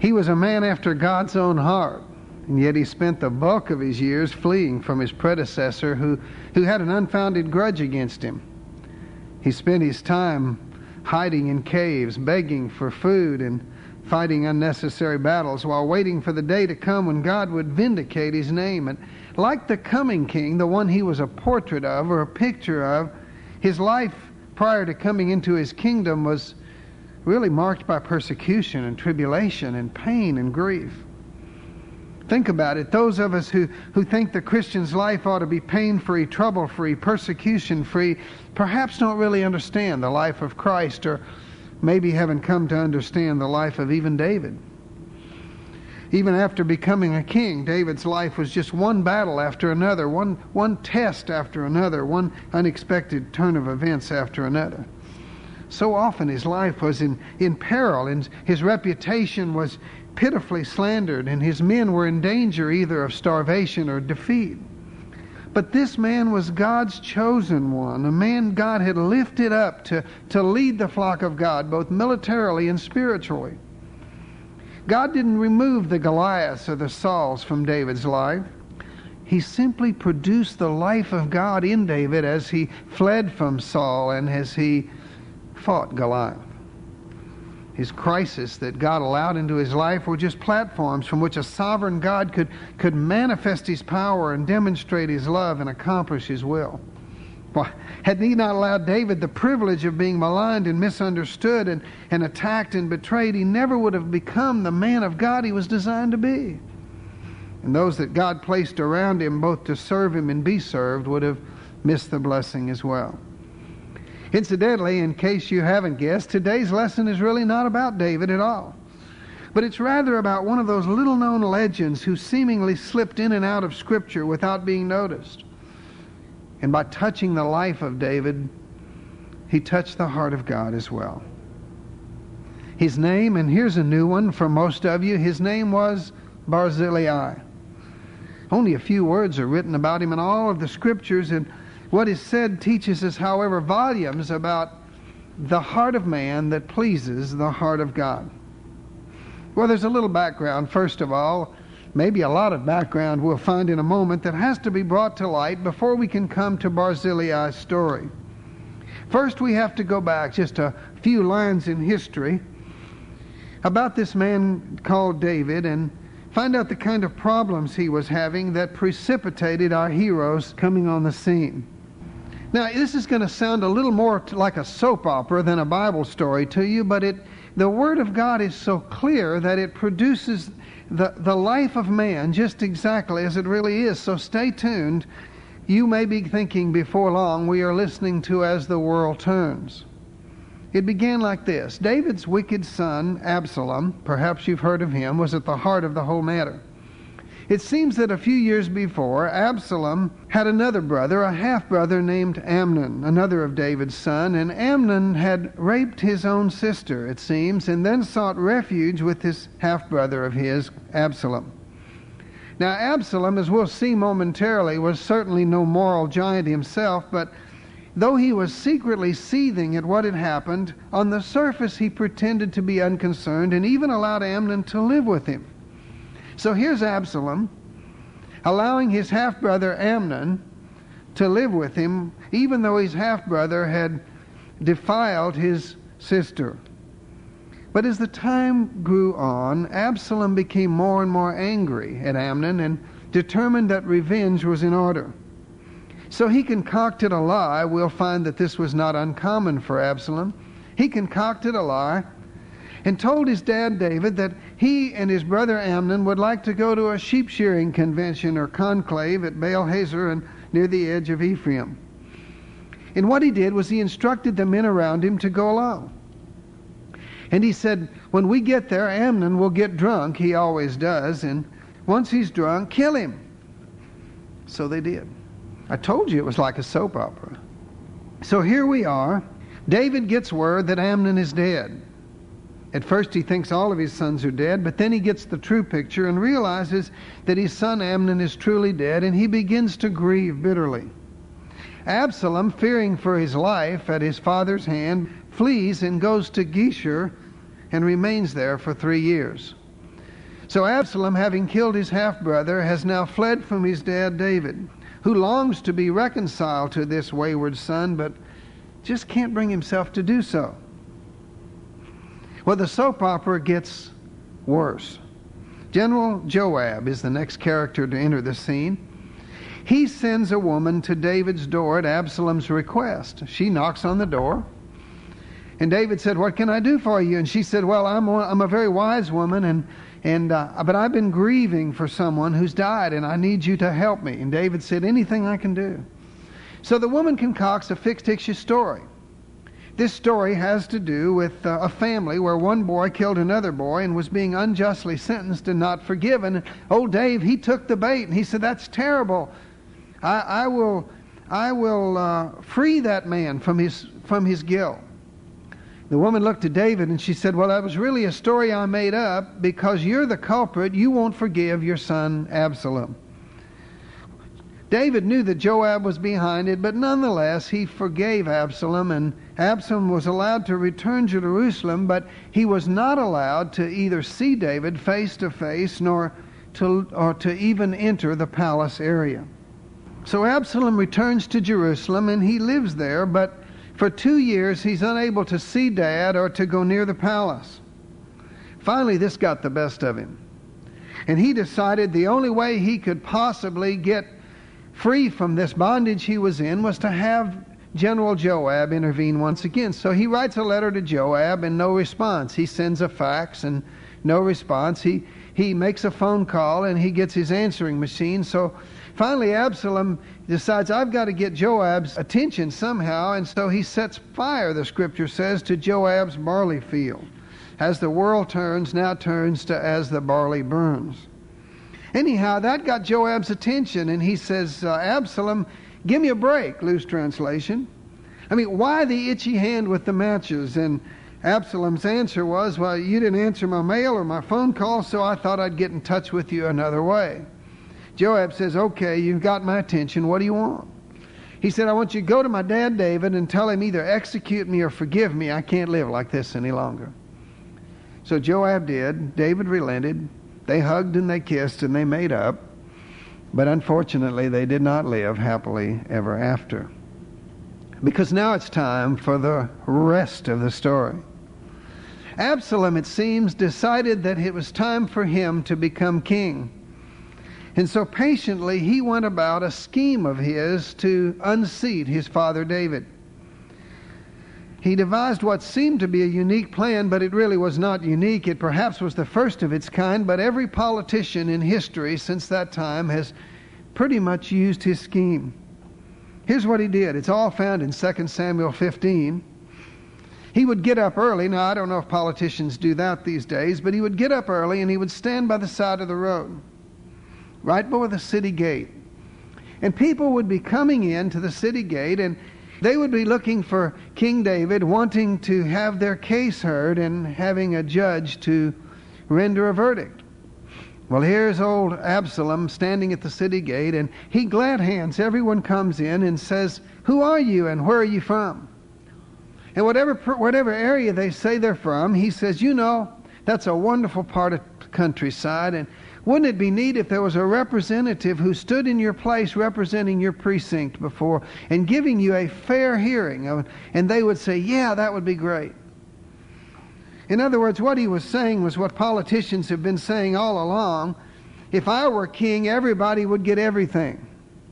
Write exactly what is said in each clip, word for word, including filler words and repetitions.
He was a man after God's own heart, and yet he spent the bulk of his years fleeing from his predecessor who, who had an unfounded grudge against him. He spent his time hiding in caves, begging for food, and fighting unnecessary battles while waiting for the day to come when God would vindicate his name. And like the coming king, the one he was a portrait of or a picture of, his life prior to coming into his kingdom was really marked by persecution and tribulation and pain and grief. Think about it. Those of us who, who think the Christian's life ought to be pain-free, trouble-free, persecution-free, perhaps don't really understand the life of Christ, or maybe haven't come to understand the life of even David. Even after becoming a king, David's life was just one battle after another, one, one test after another, one unexpected turn of events after another. So often his life was in, in peril, and his reputation was pitifully slandered, and his men were in danger either of starvation or defeat. But this man was God's chosen one, a man God had lifted up to, to lead the flock of God, both militarily and spiritually. God didn't remove the Goliaths or the Sauls from David's life. He simply produced the life of God in David as he fled from Saul and as he fought Goliath. His crisis that God allowed into his life were just platforms from which a sovereign God could, could manifest his power and demonstrate his love and accomplish his will. Why, had he not allowed David the privilege of being maligned and misunderstood and, and attacked and betrayed, he never would have become the man of God he was designed to be. And those that God placed around him, both to serve him and be served, would have missed the blessing as well. Incidentally, in case you haven't guessed, today's lesson is really not about David at all. But it's rather about one of those little-known legends who seemingly slipped in and out of Scripture without being noticed. And by touching the life of David, he touched the heart of God as well. His name, and here's a new one for most of you, his name was Barzillai. Only a few words are written about him in all of the Scriptures, and what is said teaches us, however, volumes about the heart of man that pleases the heart of God. Well, there's a little background, first of all, maybe a lot of background we'll find in a moment that has to be brought to light before we can come to Barzillai's story. First, we have to go back just a few lines in history about this man called David and find out the kind of problems he was having that precipitated our heroes coming on the scene. Now, this is going to sound a little more like a soap opera than a Bible story to you, but it, the Word of God is so clear that it produces the, the life of man just exactly as it really is. So stay tuned. You may be thinking before long we are listening to As the World Turns. It began like this. David's wicked son, Absalom, perhaps you've heard of him, was at the heart of the whole matter. It seems that a few years before, Absalom had another brother, a half-brother named Amnon, another of David's son, and Amnon had raped his own sister, it seems, and then sought refuge with this half-brother of his, Absalom. Now, Absalom, as we'll see momentarily, was certainly no moral giant himself, but though he was secretly seething at what had happened, on the surface he pretended to be unconcerned and even allowed Amnon to live with him. So here's Absalom allowing his half-brother Amnon to live with him, even though his half-brother had defiled his sister. But as the time grew on, Absalom became more and more angry at Amnon and determined that revenge was in order. So he concocted a lie. We'll find that this was not uncommon for Absalom. He concocted a lie and told his dad David that he and his brother Amnon would like to go to a sheep shearing convention or conclave at Baal Hazor and near the edge of Ephraim. And what he did was he instructed the men around him to go along. And he said, when we get there, Amnon will get drunk, he always does, and once he's drunk, kill him. So they did. I told you it was like a soap opera. So here we are. David gets word that Amnon is dead. At first he thinks all of his sons are dead, but then he gets the true picture and realizes that his son Amnon is truly dead, and he begins to grieve bitterly. Absalom, fearing for his life at his father's hand, flees and goes to Geshur and remains there for three years. So Absalom, having killed his half-brother, has now fled from his dad David, who longs to be reconciled to this wayward son, but just can't bring himself to do so. Well, the soap opera gets worse. General Joab is the next character to enter the scene. He sends a woman to David's door at Absalom's request. She knocks on the door. And David said, "What can I do for you?" And she said, "Well, I'm a, I'm a very wise woman, and and uh, but I've been grieving for someone who's died, and I need you to help me." And David said, "Anything I can do." So the woman concocts a fictitious story. This story has to do with uh, a family where one boy killed another boy and was being unjustly sentenced and not forgiven. Old Dave, he took the bait, and he said, "That's terrible. I, I will, I will uh, free that man from his from his guilt." The woman looked at David and she said, "Well, that was really a story I made up because you're the culprit. You won't forgive your son Absalom." David knew that Joab was behind it, but nonetheless he forgave Absalom, and Absalom was allowed to return to Jerusalem, but he was not allowed to either see David face to face nor to or to even enter the palace area. So Absalom returns to Jerusalem and he lives there, but for two years he's unable to see Dad or to go near the palace. Finally, this got the best of him, and he decided the only way he could possibly get free from this bondage he was in was to have General Joab intervene once again. So he writes a letter to Joab and no response. He sends a fax and no response. He he makes a phone call and he gets his answering machine. So finally Absalom decides, I've got to get Joab's attention somehow, and so he sets fire, the scripture says, to Joab's barley field. As the world turns, now turns to as the barley burns. Anyhow, that got Joab's attention, and he says, uh, Absalom, give me a break, loose translation. I mean, why the itchy hand with the matches? And Absalom's answer was, well, you didn't answer my mail or my phone call, so I thought I'd get in touch with you another way. Joab says, okay, you've got my attention. What do you want? He said, I want you to go to my dad David and tell him either execute me or forgive me. I can't live like this any longer. So Joab did. David relented. They hugged and they kissed and they made up. But unfortunately, they did not live happily ever after. Because now it's time for the rest of the story. Absalom, it seems, decided that it was time for him to become king. And so patiently he went about a scheme of his to unseat his father David. He devised what seemed to be a unique plan, but it really was not unique. It perhaps was the first of its kind, but every politician in history since that time has pretty much used his scheme. Here's what he did. It's all found in Second Samuel fifteen. He would get up early. Now, I don't know if politicians do that these days, but he would get up early and he would stand by the side of the road, right before the city gate. And people would be coming in to the city gate, and they would be looking for King David, wanting to have their case heard and having a judge to render a verdict. Well, here's old Absalom standing at the city gate, and he glad hands everyone comes in and says, who are you and where are you from? And whatever whatever area they say they're from, he says, you know, that's a wonderful part of the countryside, and wouldn't it be neat if there was a representative who stood in your place representing your precinct before and giving you a fair hearing? And they would say, yeah, that would be great. In other words, what he was saying was what politicians have been saying all along. If I were king, everybody would get everything.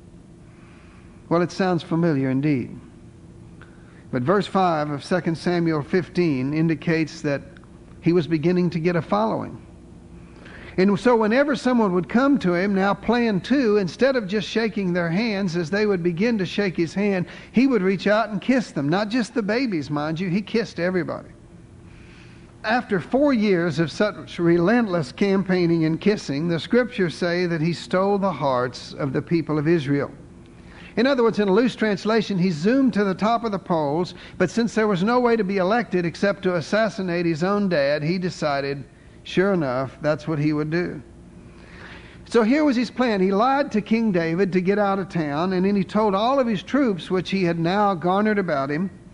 Well, it sounds familiar indeed. But verse five of Second Samuel fifteen indicates that he was beginning to get a following. And so whenever someone would come to him, now plan two, instead of just shaking their hands, as they would begin to shake his hand, he would reach out and kiss them. Not just the babies, mind you. He kissed everybody. After four years of such relentless campaigning and kissing, the scriptures say that he stole the hearts of the people of Israel. In other words, in a loose translation, he zoomed to the top of the polls, but since there was no way to be elected except to assassinate his own dad, he decided, sure enough, that's what he would do. So here was his plan. He lied to King David to get out of town, and then he told all of his troops, which he had now garnered about him,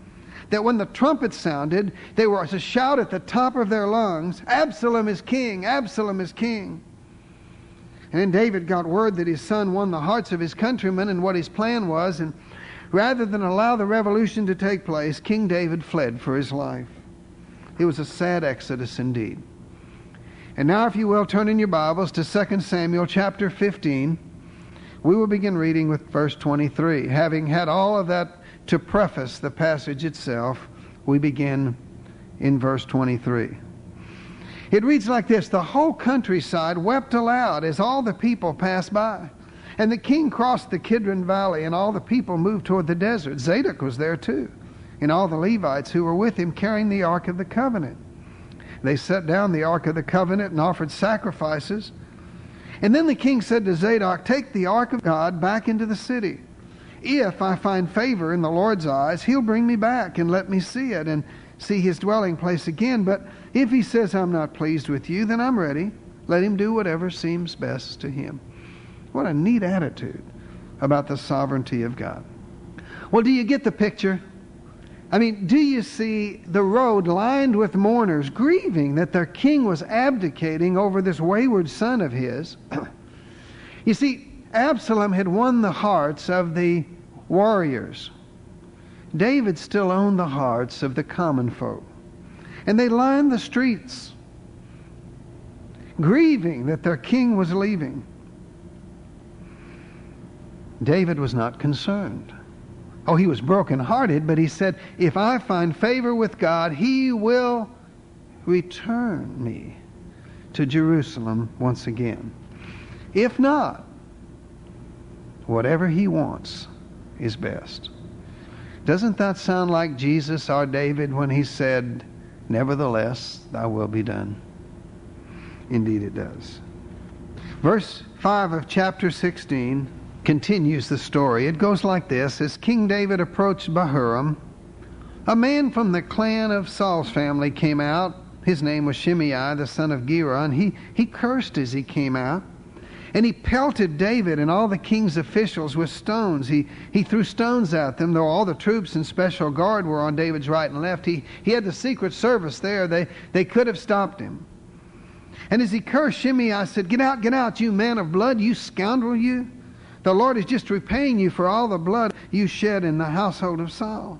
that when the trumpet sounded, they were to shout at the top of their lungs, "Absalom is king! Absalom is king!" And then David got word that his son won the hearts of his countrymen and what his plan was, and rather than allow the revolution to take place, King David fled for his life. It was a sad exodus indeed. And now, if you will, turn in your Bibles to Second Samuel chapter fifteen. We will begin reading with verse twenty-three. Having had all of that to preface the passage itself, we begin in verse twenty-three. It reads like this: "The whole countryside wept aloud as all the people passed by. And the king crossed the Kidron Valley, and all the people moved toward the desert. Zadok was there too, and all the Levites who were with him carrying the Ark of the Covenant. They set down the Ark of the Covenant and offered sacrifices. And then the king said to Zadok, 'Take the Ark of God back into the city. If I find favor in the Lord's eyes, he'll bring me back and let me see it and see his dwelling place again. But if he says I'm not pleased with you, then I'm ready. Let him do whatever seems best to him.'" What a neat attitude about the sovereignty of God. Well, do you get the picture? I mean, do you see the road lined with mourners grieving that their king was abdicating over this wayward son of his? You see, Absalom had won the hearts of the warriors. David still owned the hearts of the common folk. And they lined the streets, grieving that their king was leaving. David was not concerned. Oh, he was brokenhearted, but he said, "If I find favor with God, he will return me to Jerusalem once again. If not, whatever he wants is best." Doesn't that sound like Jesus, our David, when he said, "Nevertheless, thy will be done"? Indeed it does. Verse five of chapter sixteen continues the story. It goes like this: "As King David approached Bahurim, a man from the clan of Saul's family came out. His name was Shimei, the son of Gera, and he, he cursed as he came out. And he pelted David and all the king's officials with stones. He, he threw stones at them, though all the troops and special guard were on David's right and left. He, he had the secret service there. They, they could have stopped him. And as he cursed Shimei, said, 'Get out, get out, you man of blood, you scoundrel, you. The Lord is just repaying you for all the blood you shed in the household of Saul.'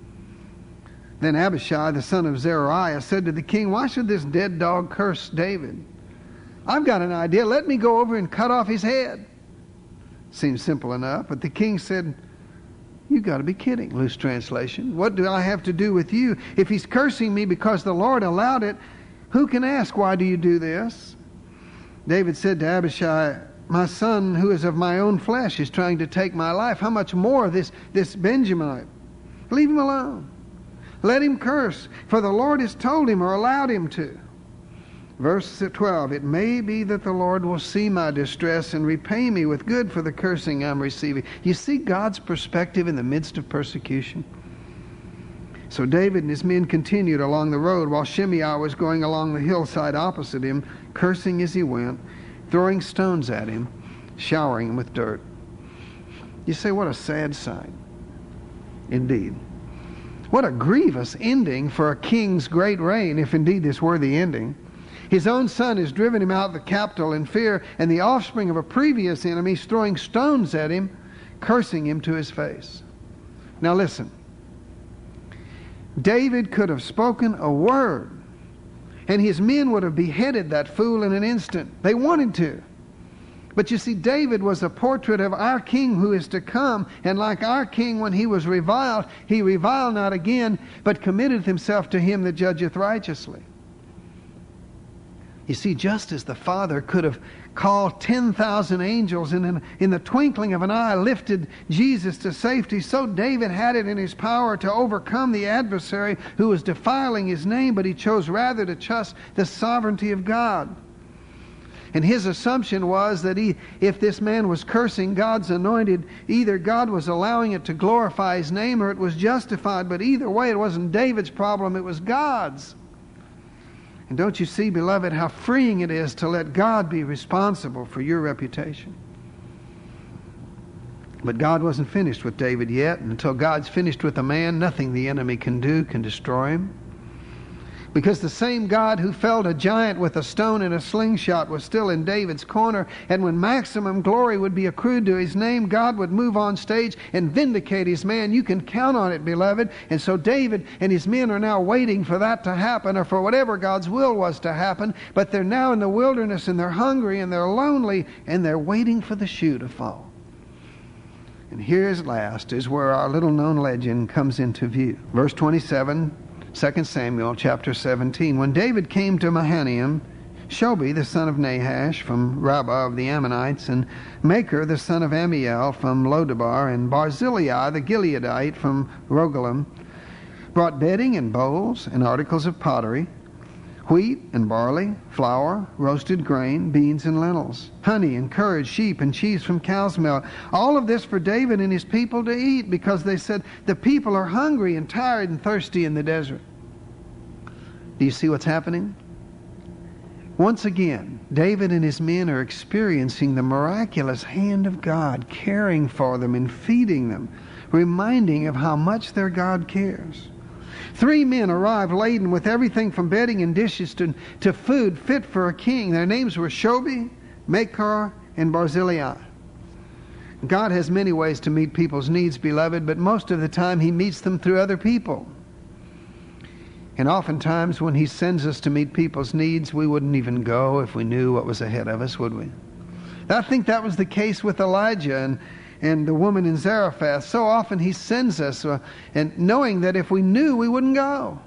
Then Abishai, the son of Zeruiah, said to the king, 'Why should this dead dog curse David? I've got an idea. Let me go over and cut off his head.' Seems simple enough, but the king said, 'You got to be kidding,' loose translation. 'What do I have to do with you? If he's cursing me because the Lord allowed it, who can ask, why do you do this?' David said to Abishai, 'My son, who is of my own flesh, is trying to take my life. How much more this, this Benjaminite? Leave him alone. Let him curse, for the Lord has told him or allowed him to.' Verse twelve, 'It may be that the Lord will see my distress and repay me with good for the cursing I'm receiving.'" You see God's perspective in the midst of persecution. So David and his men continued along the road while Shimei was going along the hillside opposite him, cursing as he went, throwing stones at him, showering him with dirt. You say, what a sad sight. Indeed. What a grievous ending for a king's great reign, if indeed this were the ending. His own son has driven him out of the capital in fear, and the offspring of a previous enemy is throwing stones at him, cursing him to his face. Now listen. David could have spoken a word, and his men would have beheaded that fool in an instant. They wanted to. But you see, David was a portrait of our king who is to come, and like our king, when he was reviled, he reviled not again, but committed himself to him that judgeth righteously. You see, just as the Father could have called ten thousand angels and in, in the twinkling of an eye lifted Jesus to safety, so David had it in his power to overcome the adversary who was defiling his name, but he chose rather to trust the sovereignty of God. And his assumption was that he, if this man was cursing God's anointed, either God was allowing it to glorify his name or it was justified. But either way, it wasn't David's problem, it was God's. And don't you see, beloved, how freeing it is to let God be responsible for your reputation? But God wasn't finished with David yet, and until God's finished with a man, nothing the enemy can do can destroy him. Because the same God who felled a giant with a stone and a slingshot was still in David's corner, and when maximum glory would be accrued to his name, God would move on stage and vindicate his man. You can count on it, beloved. And so David and his men are now waiting for that to happen, or for whatever God's will was to happen. But they're now in the wilderness, and they're hungry, and they're lonely, and they're waiting for the shoe to fall. And here at last is where our little-known legend comes into view. Verse twenty-seven, Second Samuel chapter seventeen. When David came to Mahanaim, Shobi the son of Nahash from Rabbah of the Ammonites, and Machir the son of Ammiel from Lodabar, and Barzillai the Gileadite from Rogelim, brought bedding and bowls and articles of pottery, wheat and barley, flour, roasted grain, beans and lentils, honey and curd, sheep and cheese from cow's milk. All of this for David and his people to eat, because they said, the people are hungry and tired and thirsty in the desert. Do you see what's happening? Once again, David and his men are experiencing the miraculous hand of God, caring for them and feeding them, reminding of how much their God cares. Three men arrived laden with everything from bedding and dishes to, to food fit for a king. Their names were Shobi, Machir, and Barzillai. God has many ways to meet people's needs, beloved, but most of the time He meets them through other people. And oftentimes when He sends us to meet people's needs, we wouldn't even go if we knew what was ahead of us, would we? I think that was the case with Elijah and and the woman in Zarephath. So often He sends us, uh, and knowing that if we knew, we wouldn't go.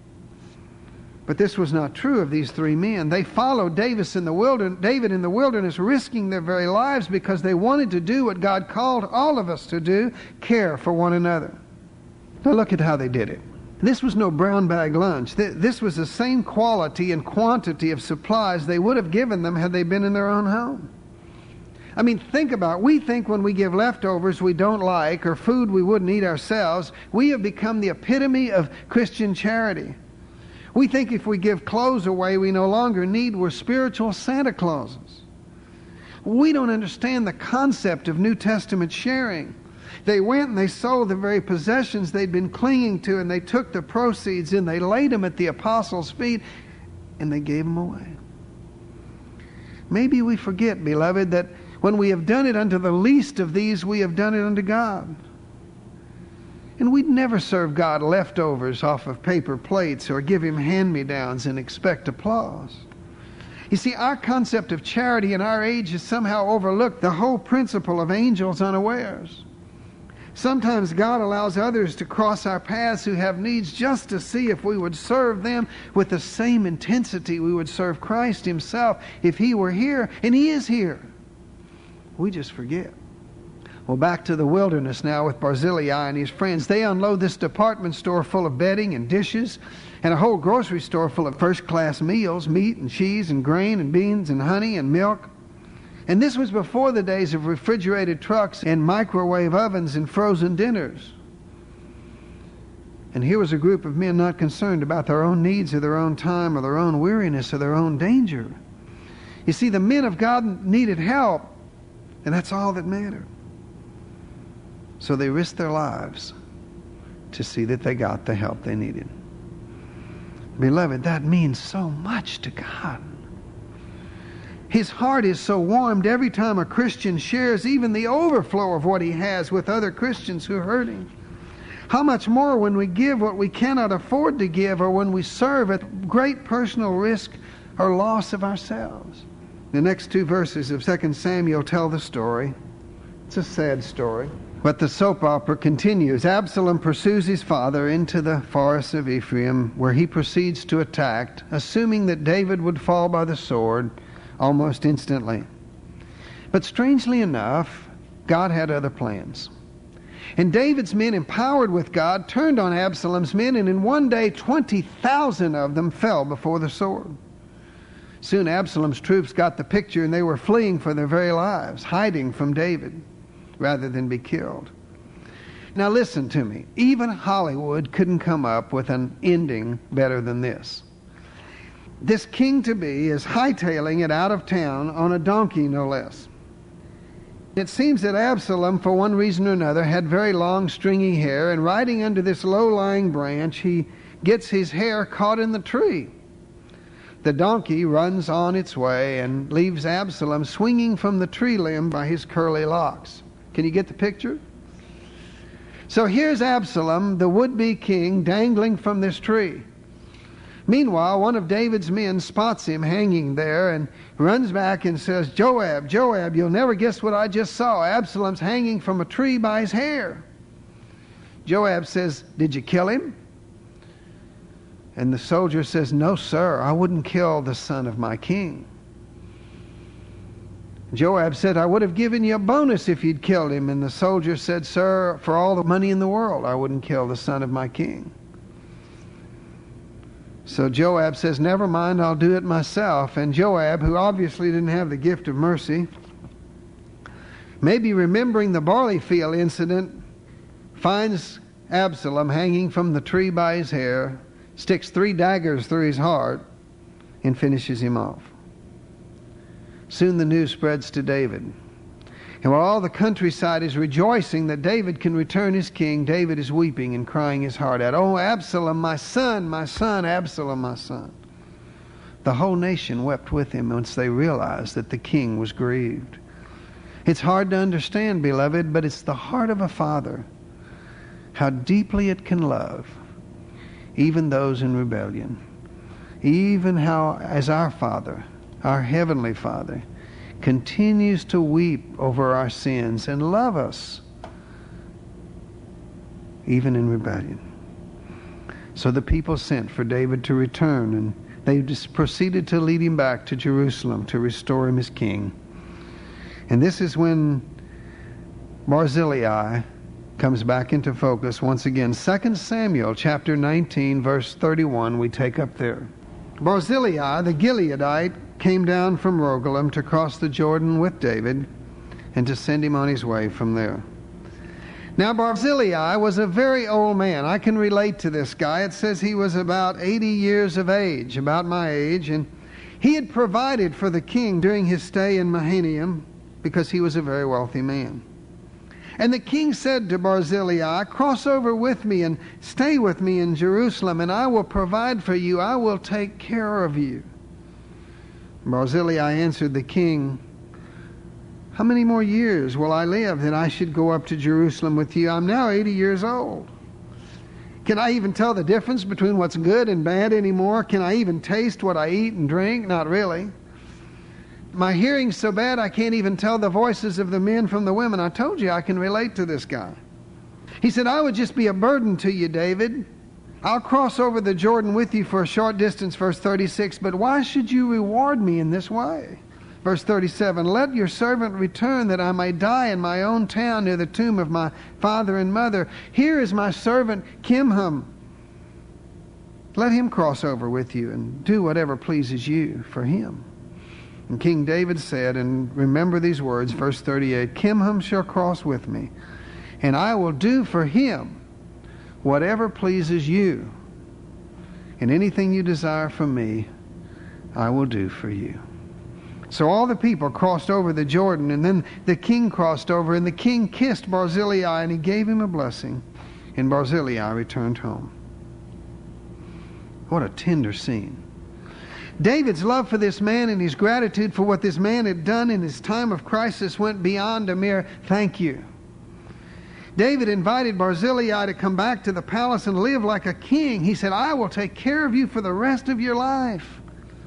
But this was not true of these three men. They followed Davis in the wilderness, David in the wilderness, risking their very lives because they wanted to do what God called all of us to do, care for one another. Now look at how they did it. This was no brown bag lunch. This was the same quality and quantity of supplies they would have given them had they been in their own home. I mean, think about it. We think when we give leftovers we don't like, or food we wouldn't eat ourselves, we have become the epitome of Christian charity. We think if we give clothes away we no longer need, we're spiritual Santa Clauses. We don't understand the concept of New Testament sharing. They went and they sold the very possessions they'd been clinging to, and they took the proceeds and they laid them at the apostles' feet, and they gave them away. Maybe we forget, beloved, that when we have done it unto the least of these, we have done it unto God. And we'd never serve God leftovers off of paper plates or give Him hand-me-downs and expect applause. You see, our concept of charity in our age has somehow overlooked the whole principle of angels unawares. Sometimes God allows others to cross our paths who have needs just to see if we would serve them with the same intensity we would serve Christ Himself if He were here, and He is here. We just forget. Well, back to the wilderness now with Barzillai and his friends. They unload this department store full of bedding and dishes, and a whole grocery store full of first-class meals, meat and cheese and grain and beans and honey and milk. And this was before the days of refrigerated trucks and microwave ovens and frozen dinners. And here was a group of men not concerned about their own needs or their own time or their own weariness or their own danger. You see, the men of God needed help, and that's all that mattered. So they risked their lives to see that they got the help they needed. Beloved, that means so much to God. His heart is so warmed every time a Christian shares even the overflow of what he has with other Christians who are hurting. How much more when we give what we cannot afford to give, or when we serve at great personal risk or loss of ourselves. The next two verses of Second Samuel tell the story. It's a sad story, but the soap opera continues. Absalom pursues his father into the forests of Ephraim, where he proceeds to attack, assuming that David would fall by the sword almost instantly. But strangely enough, God had other plans. And David's men, empowered with God, turned on Absalom's men, and in one day twenty thousand of them fell before the sword. Soon Absalom's troops got the picture, and they were fleeing for their very lives, hiding from David rather than be killed. Now listen to me. Even Hollywood couldn't come up with an ending better than this. This king-to-be is hightailing it out of town on a donkey, no less. It seems that Absalom, for one reason or another, had very long, stringy hair, and riding under this low-lying branch, he gets his hair caught in the tree. The donkey runs on its way and leaves Absalom swinging from the tree limb by his curly locks. Can you get the picture? So here's Absalom, the would-be king, dangling from this tree. Meanwhile, one of David's men spots him hanging there and runs back and says, Joab, Joab, you'll never guess what I just saw. Absalom's hanging from a tree by his hair. Joab says, did you kill him? And the soldier says, no, sir, I wouldn't kill the son of my king. Joab said, I would have given you a bonus if you'd killed him. And the soldier said, sir, for all the money in the world, I wouldn't kill the son of my king. So Joab says, never mind, I'll do it myself. And Joab, who obviously didn't have the gift of mercy, maybe remembering the barley field incident, finds Absalom hanging from the tree by his hair, sticks three daggers through his heart, and finishes him off. Soon the news spreads to David. And while all the countryside is rejoicing that David can return as king, David is weeping and crying his heart out. Oh, Absalom, my son, my son, Absalom, my son. The whole nation wept with him once they realized that the king was grieved. It's hard to understand, beloved, but it's the heart of a father, how deeply it can love even those in rebellion. Even how, as our Father, our Heavenly Father, continues to weep over our sins and love us, even in rebellion. So the people sent for David to return, and they just proceeded to lead him back to Jerusalem to restore him as king. And this is when Barzillai comes back into focus once again. Second Samuel chapter nineteen, verse thirty-one, we take up there. Barzillai, the Gileadite, came down from Rogelim to cross the Jordan with David and to send him on his way from there. Now Barzillai was a very old man. I can relate to this guy. It says he was about eighty years of age, about my age, and he had provided for the king during his stay in Mahanaim because he was a very wealthy man. And the king said to Barzillai, cross over with me and stay with me in Jerusalem, and I will provide for you. I will take care of you. Barzillai answered the king, how many more years will I live that I should go up to Jerusalem with you? I'm now eighty years old. Can I even tell the difference between what's good and bad anymore? Can I even taste what I eat and drink? Not really. My hearing's so bad I can't even tell the voices of the men from the women. I told you I can relate to this guy. He said, I would just be a burden to you, David. I'll cross over the Jordan with you for a short distance, verse thirty-six, but why should you reward me in this way? Verse thirty-seven, let your servant return that I may die in my own town near the tomb of my father and mother. Here is my servant Kimham. Let him cross over with you and do whatever pleases you for him. And King David said, and remember these words, verse thirty-eight, Kimham shall cross with me, and I will do for him whatever pleases you, and anything you desire from me, I will do for you. So all the people crossed over the Jordan, and then the king crossed over, and the king kissed Barzillai, and he gave him a blessing, and Barzillai returned home. What a tender scene. David's love for this man and his gratitude for what this man had done in his time of crisis went beyond a mere thank you. David invited Barzillai to come back to the palace and live like a king. He said, I will take care of you for the rest of your life.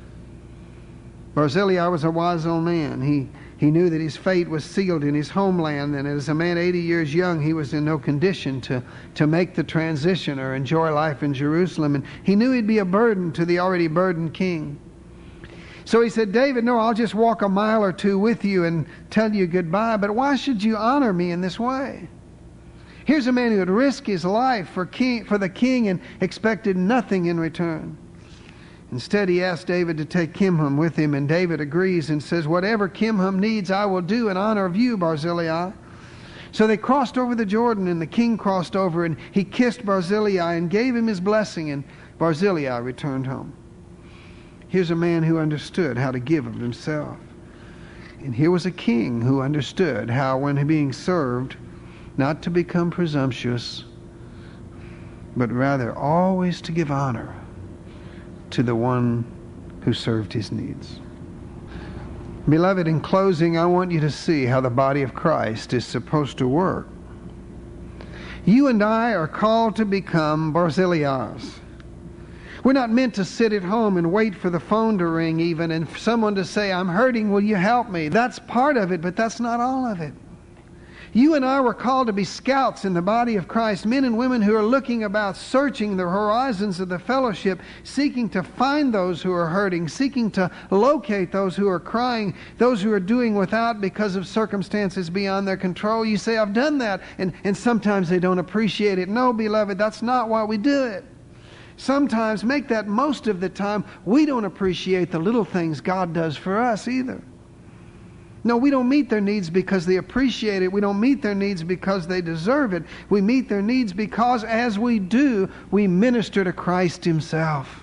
Barzillai was a wise old man. He, he knew that his fate was sealed in his homeland, and as a man eighty years young, he was in no condition to, to make the transition or enjoy life in Jerusalem. And he knew he'd be a burden to the already burdened king. So he said, David, no, I'll just walk a mile or two with you and tell you goodbye, but why should you honor me in this way? Here's a man who had risked his life for, king, for the king and expected nothing in return. Instead, he asked David to take Kimham with him, and David agrees and says, whatever Kimham needs, I will do in honor of you, Barzillai. So they crossed over the Jordan, and the king crossed over, and he kissed Barzillai and gave him his blessing, and Barzillai returned home. Here's a man who understood how to give of himself. And here was a king who understood how, when being served, not to become presumptuous, but rather always to give honor to the one who served his needs. Beloved, in closing, I want you to see how the body of Christ is supposed to work. You and I are called to become Barzillais. We're not meant to sit at home and wait for the phone to ring even and for someone to say, I'm hurting, will you help me? That's part of it, but that's not all of it. You and I were called to be scouts in the body of Christ, men and women who are looking about, searching the horizons of the fellowship, seeking to find those who are hurting, seeking to locate those who are crying, those who are doing without because of circumstances beyond their control. You say, I've done that, and, and sometimes they don't appreciate it. No, beloved, that's not why we do it. Sometimes, make that most of the time, we don't appreciate the little things God does for us either. No, we don't meet their needs because they appreciate it. We don't meet their needs because they deserve it. We meet their needs because, as we do, we minister to Christ Himself.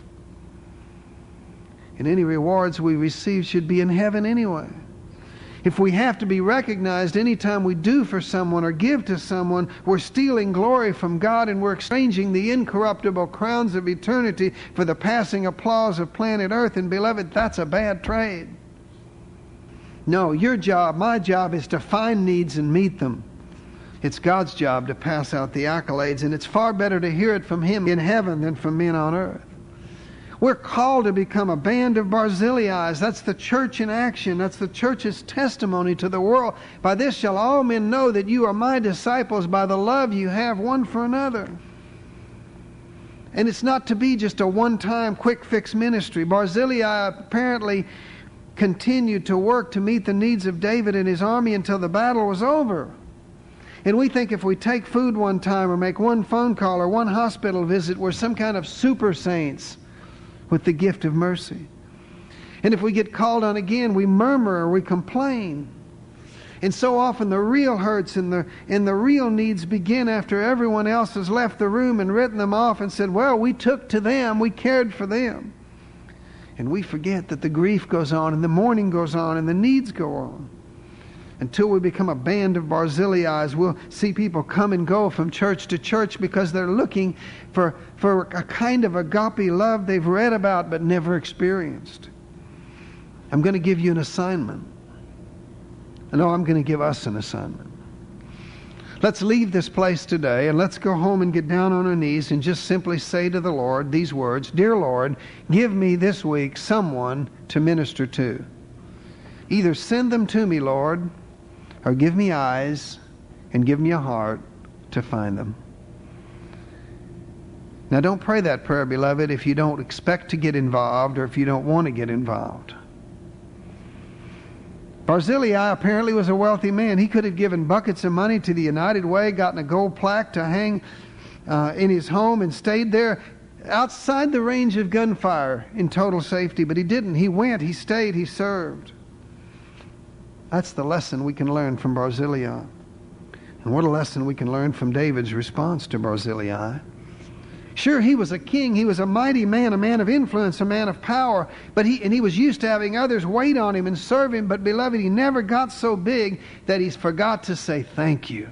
And any rewards we receive should be in heaven anyway. If we have to be recognized anytime we do for someone or give to someone, we're stealing glory from God and we're exchanging the incorruptible crowns of eternity for the passing applause of planet Earth. And beloved, that's a bad trade. No, your job, my job, is to find needs and meet them. It's God's job to pass out the accolades, and it's far better to hear it from Him in heaven than from men on earth. We're called to become a band of Barzillais. That's the church in action. That's the church's testimony to the world. By this shall all men know that you are my disciples, by the love you have one for another. And it's not to be just a one-time quick fix ministry. Barzillai apparently continued to work to meet the needs of David and his army until the battle was over. And we think if we take food one time or make one phone call or one hospital visit, we're some kind of super saints with the gift of mercy. And if we get called on again, we murmur or we complain. And so often the real hurts and the, and the real needs begin after everyone else has left the room and written them off and said, well, we took to them, we cared for them. And we forget that the grief goes on and the mourning goes on and the needs go on. Until we become a band of Barzillais, we'll see people come and go from church to church because they're looking for, for a kind of agape love they've read about but never experienced. I'm going to give you an assignment. No, I'm going to give us an assignment. Let's leave this place today and let's go home and get down on our knees and just simply say to the Lord these words, Dear Lord, give me this week someone to minister to. Either send them to me, Lord, or give me eyes and give me a heart to find them. Now don't pray that prayer, beloved, if you don't expect to get involved or if you don't want to get involved. Barzillai apparently was a wealthy man. He could have given buckets of money to the United Way, gotten a gold plaque to hang uh, in his home and stayed there outside the range of gunfire in total safety. But he didn't. He went, he stayed, he served. That's the lesson we can learn from Barzillai. And what a lesson we can learn from David's response to Barzillai. Sure, he was a king. He was a mighty man, a man of influence, a man of power. But he, and he was used to having others wait on him and serve him. But beloved, he never got so big that he forgot to say thank you.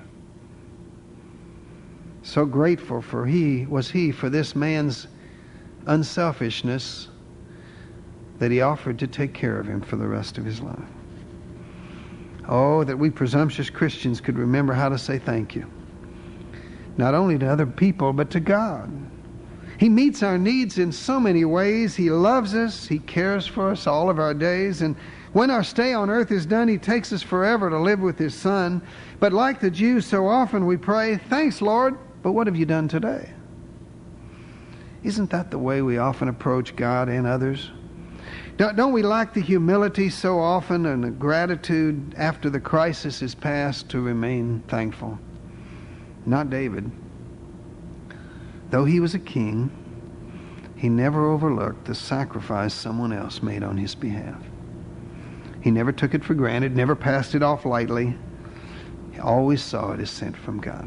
So grateful for he was he for this man's unselfishness that he offered to take care of him for the rest of his life. Oh, that we presumptuous Christians could remember how to say thank you. Not only to other people, but to God. He meets our needs in so many ways. He loves us. He cares for us all of our days. And when our stay on earth is done, He takes us forever to live with His Son. But like the Jews, so often we pray, thanks, Lord, but what have you done today? Isn't that the way we often approach God and others? Don't, don't we lack the humility so often and the gratitude after the crisis is past to remain thankful? Not David. Though he was a king, he never overlooked the sacrifice someone else made on his behalf. He never took it for granted, never passed it off lightly. He always saw it as sent from God.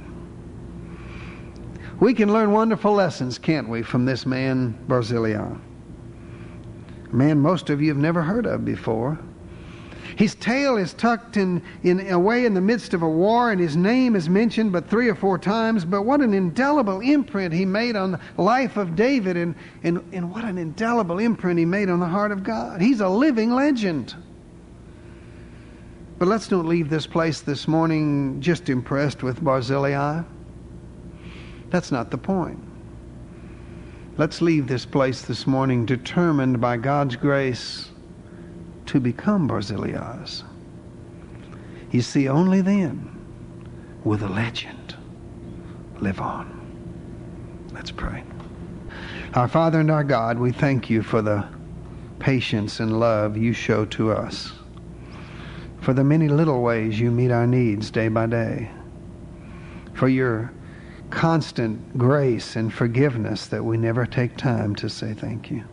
We can learn wonderful lessons, can't we, from this man, Barzillai? A man most of you have never heard of before. His tail is tucked in, in away in the midst of a war, and his name is mentioned but three or four times. But what an indelible imprint he made on the life of David, and, and, and what an indelible imprint he made on the heart of God. He's a living legend. But let's not leave this place this morning just impressed with Barzillai. That's not the point. Let's leave this place this morning determined by God's grace to become Barzillai's. You see, only then will the legend live on. Let's pray. Our Father and our God, we thank you for the patience and love you show to us, for the many little ways you meet our needs day by day, for your constant grace and forgiveness that we never take time to say thank you.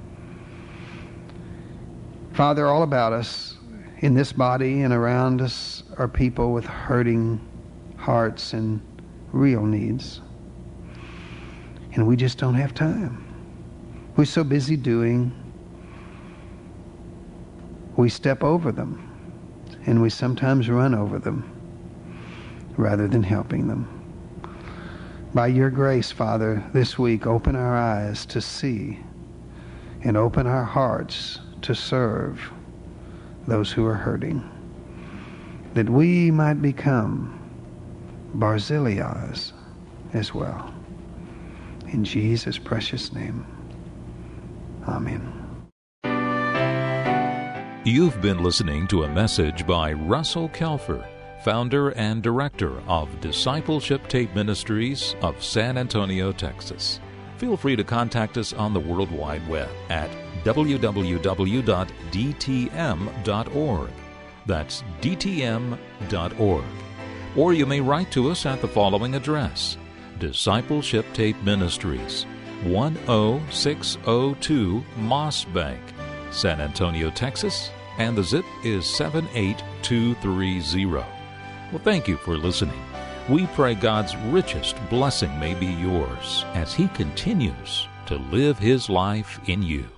Father, all about us in this body and around us are people with hurting hearts and real needs. And we just don't have time. We're so busy doing, we step over them, and we sometimes run over them rather than helping them. By your grace, Father, this week, open our eyes to see and open our hearts to serve those who are hurting, that we might become Barzillai's as well. In Jesus' precious name, amen. You've been listening to a message by Russell Kelfer, founder and director of Discipleship Tape Ministries of San Antonio, Texas. Feel free to contact us on the World Wide Web at w w w dot d t m dot org. That's d t m dot org. Or you may write to us at the following address: Discipleship Tape Ministries, one oh six oh two Moss Bank, San Antonio, Texas, and the zip is seven eight two three zero. Well, thank you for listening. We pray God's richest blessing may be yours as He continues to live His life in you.